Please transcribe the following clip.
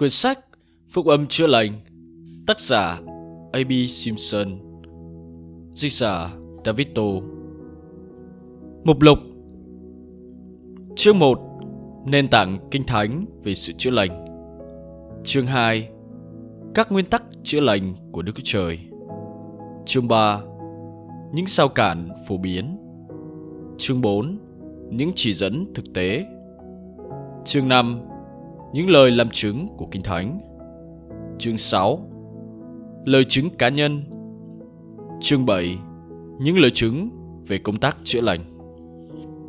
Quyển sách Phúc âm chữa lành, tác giả A.B. Simpson, dịch giả David Tô. Mục lục. Chương 1. Nền tảng Kinh Thánh về sự chữa lành. Chương 2. Các nguyên tắc chữa lành của Đức Chúa Trời. Chương 3. Những rào cản phổ biến. Chương 4. Những chỉ dẫn thực tế. Chương 5. Những lời làm chứng của Kinh Thánh. Chương 6. Lời chứng cá nhân. Chương 7. Những lời chứng về công tác chữa lành.